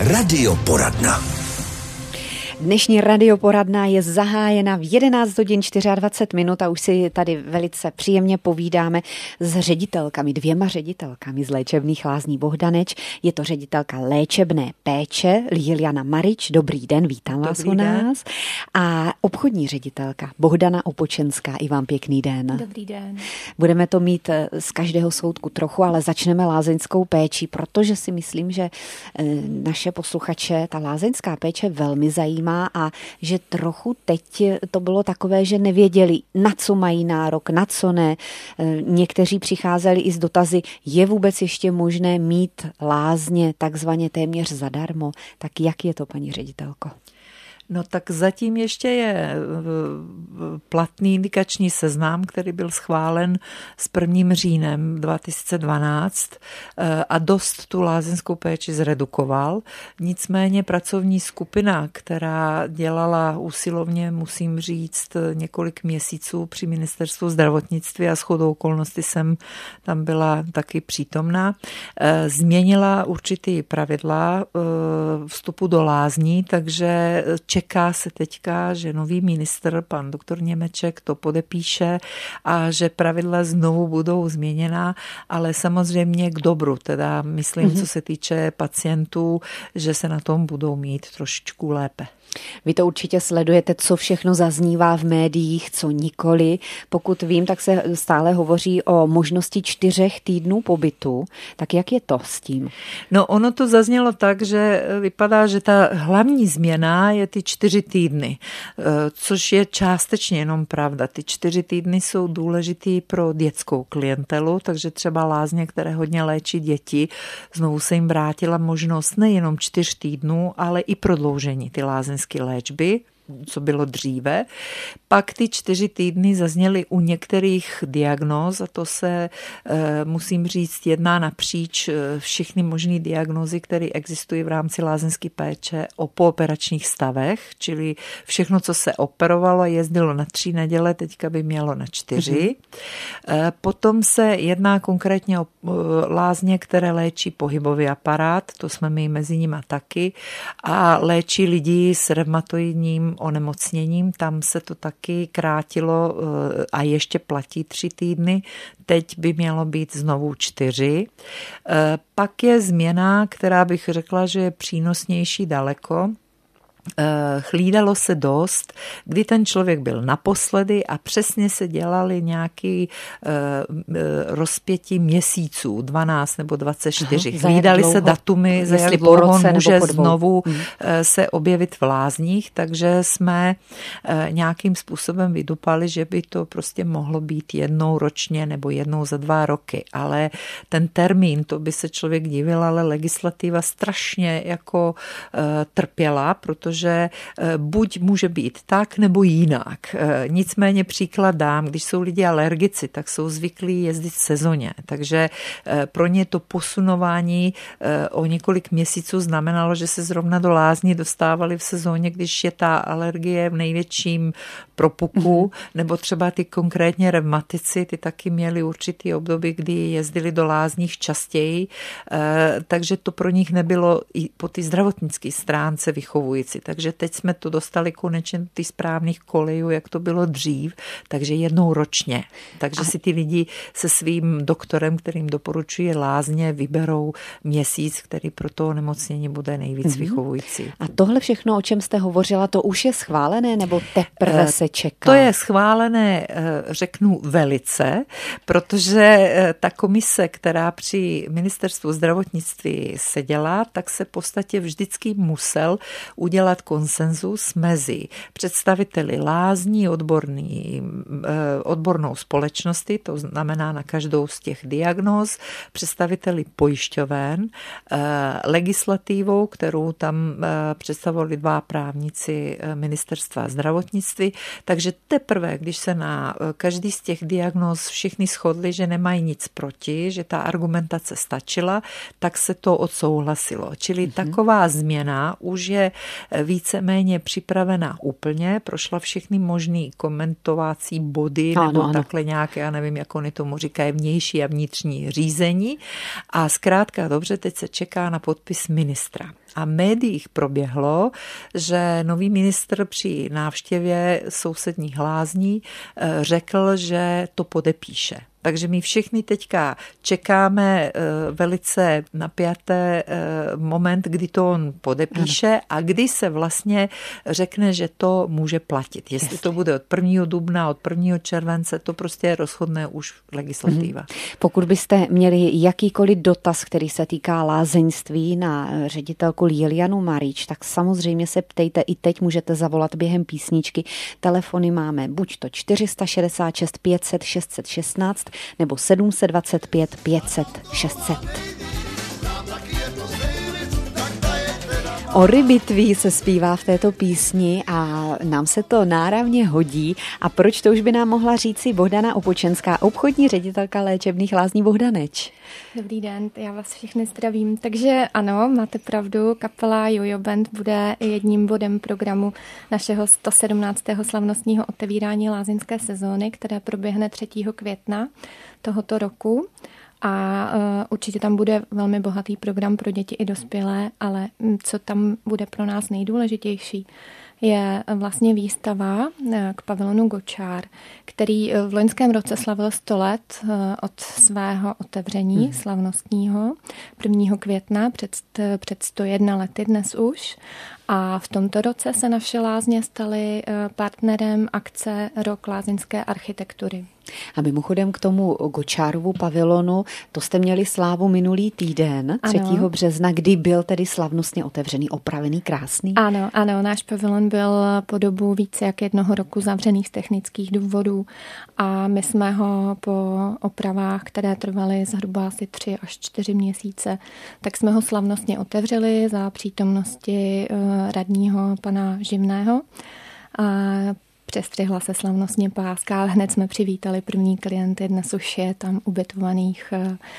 Radioporadna. Dnešní radioporadna je zahájena v 11 hodin 24 minut a už si tady velice příjemně povídáme s ředitelkami, 2 ředitelkami z léčebných lázní Bohdaneč. Je to ředitelka léčebné péče Liliana Marič. Dobrý den, vítám vás u nás. A obchodní ředitelka Bohdana Opočenská. I vám pěkný den. Dobrý den. Budeme to mít z každého soudku trochu, ale začneme lázeňskou péči, protože si myslím, že naše posluchače ta lázeňská péče velmi zajímá a že trochu teď to bylo takové, že nevěděli, na co mají nárok, na co ne. Někteří přicházeli i s dotazy, je vůbec ještě možné mít lázně takzvaně téměř zadarmo. Tak jak je to, paní ředitelko? No tak zatím ještě je platný indikační seznam, který byl schválen s 1. říjnem 2012 a dost tu lázeňskou péči zredukoval. Nicméně pracovní skupina, která dělala usilovně, musím říct, několik měsíců při ministerstvu zdravotnictví a shodou okolností jsem tam byla taky přítomná, změnila určitý pravidla vstupu do lázní, takže čeká se teďka, že nový ministr, pan doktor Němeček, to podepíše a že pravidla znovu budou změněna, ale samozřejmě k dobru, teda myslím, co se týče pacientů, že se na tom budou mít trošičku lépe. Vy to určitě sledujete, co všechno zaznívá v médiích, co nikoli. Pokud vím, tak se stále hovoří o možnosti 4 týdnů pobytu. Tak jak je to s tím? No ono to zaznělo tak, že vypadá, že ta hlavní změna je ty 4 týdny, což je částečně jenom pravda. Ty 4 týdny jsou důležitý pro dětskou klientelu, takže třeba lázně, které hodně léčí děti, znovu se jim vrátila možnost nejenom 4 týdnů, ale i prodloužení ty lázeňské léčby, co bylo dříve. Pak ty 4 týdny zazněly u některých diagnóz a to se, musím říct, jedná napříč všechny možné diagnózy, které existují v rámci lázeňské péče o pooperačních stavech, čili všechno, co se operovalo, jezdilo na 3 neděle, teďka by mělo na 4. Potom se jedná konkrétně o lázně, které léčí pohybový aparát, to jsme my mezi nimi taky, a léčí lidi s revmatoidním onemocněním, tam se to taky krátilo a ještě platí 3 týdny, teď by mělo být znovu 4. Pak je změna, která bych řekla, že je přínosnější daleko. Hlídalo se dost, kdy ten člověk byl naposledy a přesně se dělali nějaký rozpětí měsíců, 12 nebo 24. Hlídali se datumy, za jak dlouho může znovu se objevit v lázních, takže jsme nějakým způsobem vydupali, že by to prostě mohlo být jednou ročně nebo jednou za 2 roky, ale ten termín, to by se člověk divil, ale legislativa strašně jako trpěla, protože buď může být tak, nebo jinak. Nicméně příklad dám, když jsou lidi alergici, tak jsou zvyklí jezdit v sezóně. Takže pro ně to posunování o několik měsíců znamenalo, že se zrovna do lázní dostávali v sezóně, když je ta alergie v největším propuku, nebo třeba ty konkrétně revmatici, ty taky měli určitý období, kdy jezdili do lázních častěji, takže to pro nich nebylo i po ty zdravotnické stránce vychovující. Takže teď jsme to dostali konečně do těch správných kolejů, jak to bylo dřív, takže jednou ročně. Takže si ty lidi se svým doktorem, kterým doporučuje lázně, vyberou měsíc, který pro to onemocnění bude nejvíc vychovující. A tohle všechno, o čem jste hovořila, to už je schválené, nebo teprve se čeká? To je schválené, řeknu velice, protože ta komise, která při ministerstvu zdravotnictví seděla, tak se v podstatě vždycky musel udělat konsenzus mezi představiteli lázní, odbornou společnosti, to znamená na každou z těch diagnóz, představiteli pojišťoven, legislativou, kterou tam představovali 2 právníci ministerstva zdravotnictví, takže teprve, když se na každý z těch diagnóz všichni shodli, že nemají nic proti, že ta argumentace stačila, tak se to odsouhlasilo. Čili taková změna už je víceméně připravená úplně, prošla všechny možný komentovací body nebo takhle nějaké, já nevím, jak oni tomu říkají, vnější a vnitřní řízení a zkrátka dobře, teď se čeká na podpis ministra. A v médiích proběhlo, že nový ministr při návštěvě sousedních lázní řekl, že to podepíše. Takže my všichni teďka čekáme velice napjaté moment, kdy to on podepíše a kdy se vlastně řekne, že to může platit. Jestli to bude od 1. dubna, od 1. července, to prostě rozhodne už legislativa. Pokud byste měli jakýkoliv dotaz, který se týká lázeňství na ředitelku Lilianu Marič, tak samozřejmě se ptejte, i teď můžete zavolat během písničky. Telefony máme buď to 466 500 616 nebo 725 500 600. O rybitví se zpívá v této písni a nám se to náravně hodí. A proč, to už by nám mohla říci Bohdana Opočenská, obchodní ředitelka léčebných lázní Bohdaneč. Dobrý den, já vás všechny zdravím. Takže ano, máte pravdu, kapela Jojo Band bude jedním bodem programu našeho 117. slavnostního otevírání lázeňské sezóny, které proběhne 3. května tohoto roku. A určitě tam bude velmi bohatý program pro děti i dospělé, ale co tam bude pro nás nejdůležitější, je vlastně výstava k pavilonu Gočár, který v loňském roce slavil 100 let od svého otevření slavnostního 1. května před 101 lety dnes už. A v tomto roce se naše lázně staly partnerem akce Rok lázeňské architektury. A mimochodem k tomu Gočárovu pavilonu, to jste měli slávu minulý týden, 3. března, kdy byl tedy slavnostně otevřený, opravený, krásný? Ano, náš pavilon byl po dobu více jak 1 roku zavřený z technických důvodů a my jsme ho po opravách, které trvaly zhruba asi 3 až 4 měsíce, tak jsme ho slavnostně otevřeli za přítomnosti radního pana Živného. A přestřihla se slavnostně páska, ale hned jsme přivítali první klienty. Dnes už je tam ubytovaných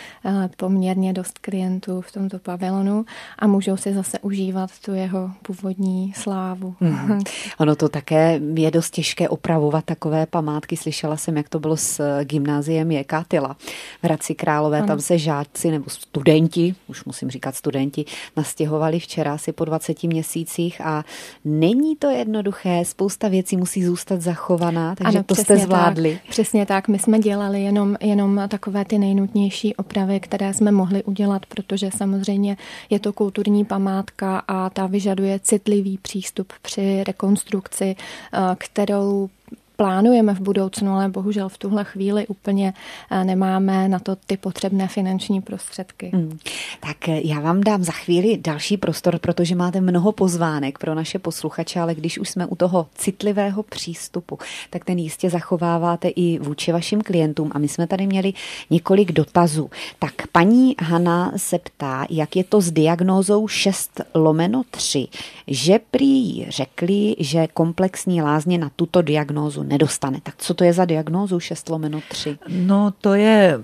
poměrně dost klientů v tomto pavilonu a můžou si zase užívat tu jeho původní slávu. Ono to také je dost těžké opravovat takové památky. Slyšela jsem, jak to bylo s gymnáziem J.K. Tyla v Hradci Králové. Ano. Tam se žáci nebo studenti, už musím říkat studenti, nastěhovali včera asi po 20 měsících a není to jednoduché. Spousta věcí musí zůstat zachovaná, takže ano, to jste zvládli. Tak, přesně tak, my jsme dělali jenom takové ty nejnutnější opravy, které jsme mohli udělat, protože samozřejmě je to kulturní památka a ta vyžaduje citlivý přístup při rekonstrukci, kterou plánujeme v budoucnu, ale bohužel v tuhle chvíli úplně nemáme na to ty potřebné finanční prostředky. Tak já vám dám za chvíli další prostor, protože máte mnoho pozvánek pro naše posluchače, ale když už jsme u toho citlivého přístupu, tak ten jistě zachováváte i vůči vašim klientům a my jsme tady měli několik dotazů. Tak paní Hana se ptá, jak je to s diagnózou 6/3, že prý řekli, že komplexní lázně na tuto diagnózu nedostane. Tak co to je za diagnózu 6/3? No to je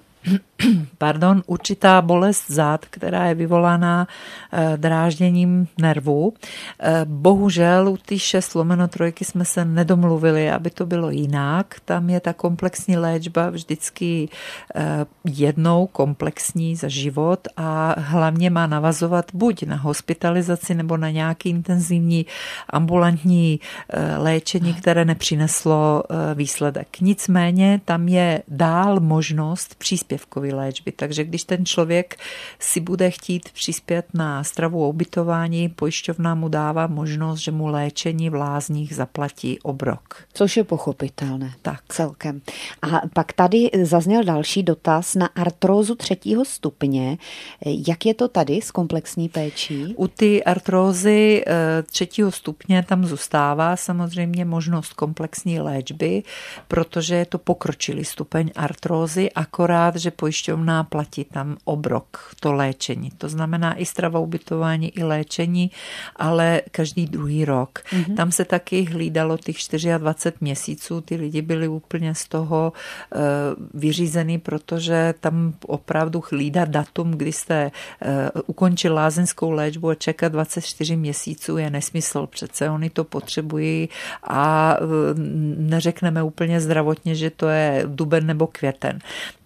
určitá bolest zad, která je vyvolaná drážděním nervů. Bohužel u ty 6/3 jsme se nedomluvili, aby to bylo jinak. Tam je ta komplexní léčba vždycky jednou komplexní za život a hlavně má navazovat buď na hospitalizaci nebo na nějaký intenzivní ambulantní léčení, které nepřineslo výsledek. Nicméně tam je dál možnost příspěvkové léčby. Takže když ten člověk si bude chtít přispět na stravu a ubytování, pojišťovna mu dává možnost, že mu léčení v lázních zaplatí obrok. Což je pochopitelné. Tak. Celkem. A pak tady zazněl další dotaz na artrózu 3. stupně. Jak je to tady s komplexní péčí? U ty artrózy 3. stupně tam zůstává samozřejmě možnost komplexní léčby, protože je to pokročilý stupeň artrózy, akorát, že pojišťovna platí tam obrok, to léčení. To znamená i strava, ubytování, i léčení, ale každý druhý rok. Tam se taky hlídalo těch 24 měsíců, ty lidi byli úplně z toho vyřízený, protože tam opravdu hlídat datum, kdy jste ukončil lázeňskou léčbu a čekat 24 měsíců je nesmysl. Přece oni to potřebují a neřekneme úplně zdravotně, že to je duben nebo květen. Takže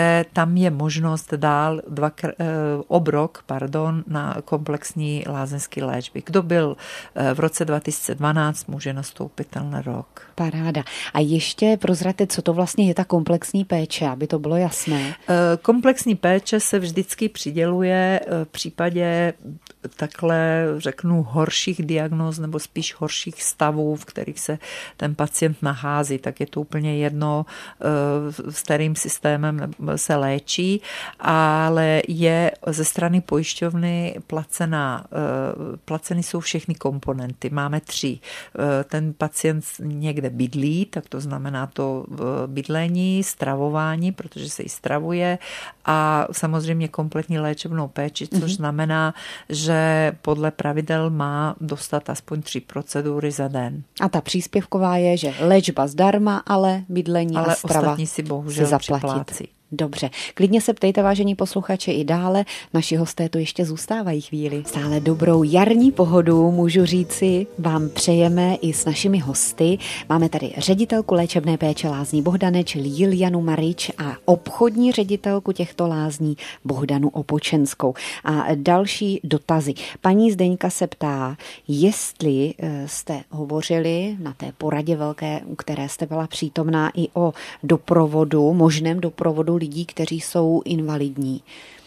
takže tam je možnost dál obrok na komplexní lázeňské léčby. Kdo byl v roce 2012, může nastoupit tenhle rok. Paráda. A ještě prozraďte, co to vlastně je ta komplexní péče, aby to bylo jasné. Komplexní péče se vždycky přiděluje v případě takhle, řeknu, horších diagnóz nebo spíš horších stavů, v kterých se ten pacient nachází, tak je to úplně jedno, s kterým systémem se léčí, ale je ze strany pojišťovny placeny jsou všechny komponenty. Máme 3. Ten pacient někde bydlí, tak to znamená to bydlení, stravování, protože se i stravuje, a samozřejmě kompletní léčebnou péči, což znamená, že podle pravidel má dostat aspoň 3 procedury za den. A ta příspěvková je, že léčba zdarma, ale bydlení a strava ostatní si bohužel připlácí. Dobře, klidně se ptejte, vážení posluchači, i dále. Naši hosté tu ještě zůstávají chvíli. Stále dobrou jarní pohodu, můžu říci, vám přejeme i s našimi hosty. Máme tady ředitelku léčebné péče lázní Bohdaneč Lilianu Marič a obchodní ředitelku těchto lázní Bohdanu Opočenskou. A další dotazy. Paní Zdeňka se ptá, jestli jste hovořili na té poradě velké, u které jste byla přítomná, i o doprovodu, možném doprovodu lidí, kteří jsou invalidní.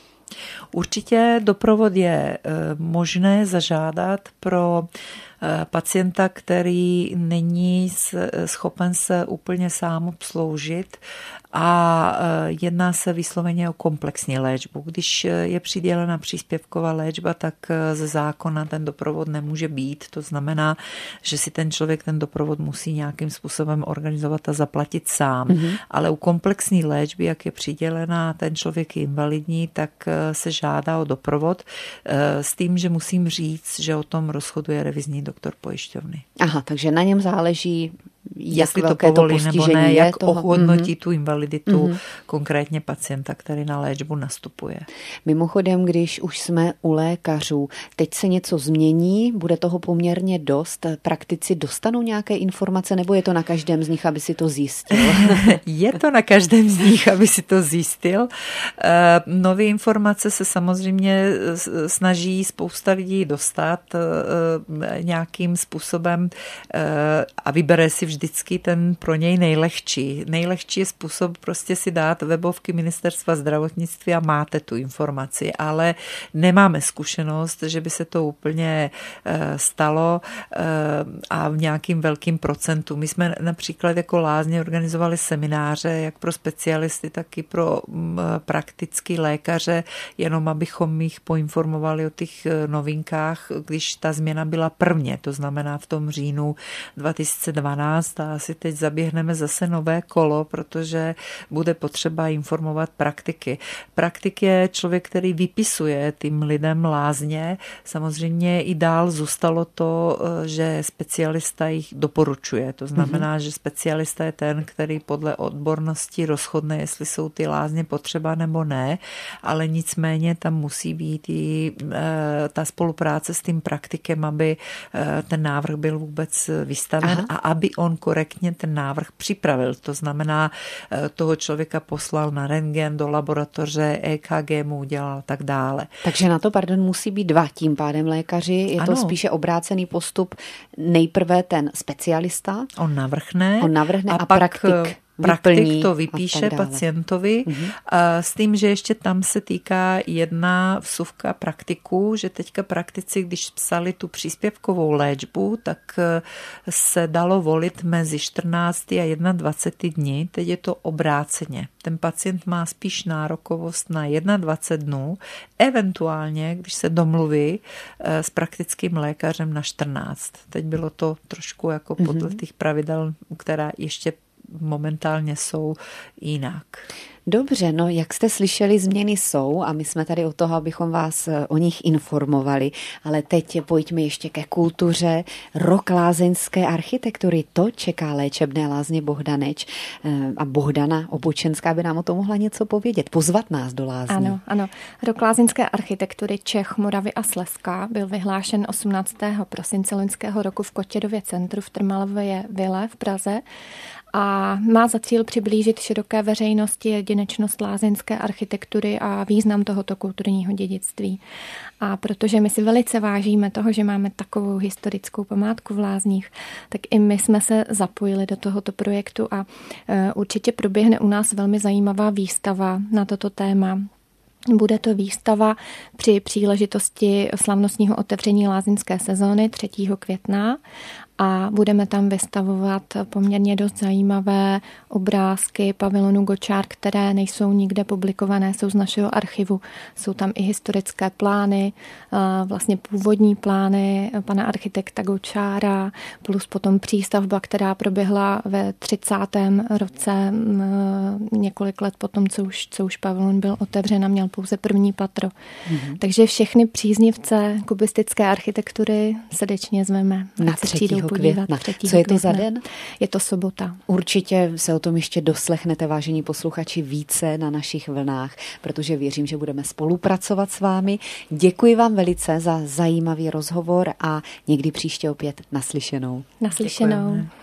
Určitě doprovod je možné zažádat pro pacienta, který není schopen se úplně sám obsloužit, a jedná se vysloveně o komplexní léčbu. Když je přidělena příspěvková léčba, tak ze zákona ten doprovod nemůže být. To znamená, že si ten člověk ten doprovod musí nějakým způsobem organizovat a zaplatit sám. Ale u komplexní léčby, jak je přidělená, ten člověk je invalidní, tak se žádá o doprovod s tím, že musím říct, že o tom rozhoduje revizní doktor pojišťovny. Aha, takže na něm záleží, jestli to povolí nebo ne, jak ohodnotí tu invaliditu konkrétně pacienta, který na léčbu nastupuje. Mimochodem, když už jsme u lékařů, teď se něco změní, bude toho poměrně dost. Praktici dostanou nějaké informace, nebo je to na každém z nich, aby si to zjistil? Je to na každém z nich, aby si to zjistil. Nové informace se samozřejmě snaží spousta lidí dostat nějakým způsobem a vybere si vždycky ten pro něj nejlehčí. Nejlehčí je způsob prostě si dát webovky Ministerstva zdravotnictví a máte tu informaci, ale nemáme zkušenost, že by se to úplně stalo a v nějakým velkým procentu. My jsme například jako lázně organizovali semináře jak pro specialisty, tak i pro praktické lékaře, jenom abychom jich poinformovali o těch novinkách, když ta změna byla prvně, to znamená v tom říjnu 2012, a asi teď zaběhneme zase nové kolo, protože bude potřeba informovat praktiky. Praktik je člověk, který vypisuje tím lidem lázně. Samozřejmě i dál zůstalo to, že specialista jich doporučuje. To znamená, že specialista je ten, který podle odbornosti rozhodne, jestli jsou ty lázně potřeba nebo ne, ale nicméně tam musí být i ta spolupráce s tím praktikem, aby ten návrh byl vůbec vystaven a aby on korektně ten návrh připravil. To znamená, toho člověka poslal na rentgen, do laboratoře, EKG mu udělal a tak dále. Takže na to, musí být 2 tím pádem lékaři. Je to spíše obrácený postup. Nejprve ten specialista. On navrhne a praktik to vypíše pacientovi s tím, že ještě tam se týká jedna vsuvka praktiků, že teďka praktici, když psali tu příspěvkovou léčbu, tak se dalo volit mezi 14 a 21 dní, teď je to obráceně. Ten pacient má spíš nárokovost na 21 dnů, eventuálně, když se domluví s praktickým lékařem na 14. Teď bylo to trošku jako podle těch pravidel, která ještě momentálně jsou jinak. Dobře, no jak jste slyšeli, změny jsou a my jsme tady o toho, abychom vás o nich informovali, ale teď pojďme ještě ke kultuře. Rok lázeňské architektury, to čeká léčebné lázně Bohdaneč a Bohdana Opočenská by nám o tom mohla něco povědět, pozvat nás do lázní. Ano. Rok lázeňské architektury Čech, Moravy a Slezska byl vyhlášen 18. prosince loňského roku v Kotědově centru v Trmalově vile v Praze. a má za cíl přiblížit široké veřejnosti jedinečnost lázeňské architektury a význam tohoto kulturního dědictví. A protože my si velice vážíme toho, že máme takovou historickou památku v Lázních, tak i my jsme se zapojili do tohoto projektu a určitě proběhne u nás velmi zajímavá výstava na toto téma. Bude to výstava při příležitosti slavnostního otevření lázeňské sezóny 3. května a budeme tam vystavovat poměrně dost zajímavé obrázky pavilonu Gočár, které nejsou nikde publikované, jsou z našeho archivu. Jsou tam i historické plány, vlastně původní plány pana architekta Gočára, plus potom přístavba, která proběhla ve 30. roce, několik let potom, co už pavilon byl otevřen a měl pouze první patro. Takže všechny příznivce kubistické architektury srdečně zveme. Na 3. května. Co je to za den? Je to sobota. Určitě se o tom ještě doslechnete, vážení posluchači, více na našich vlnách, protože věřím, že budeme spolupracovat s vámi. Děkuji vám velice za zajímavý rozhovor a někdy příště opět naslyšenou. Naslyšenou. Děkujeme.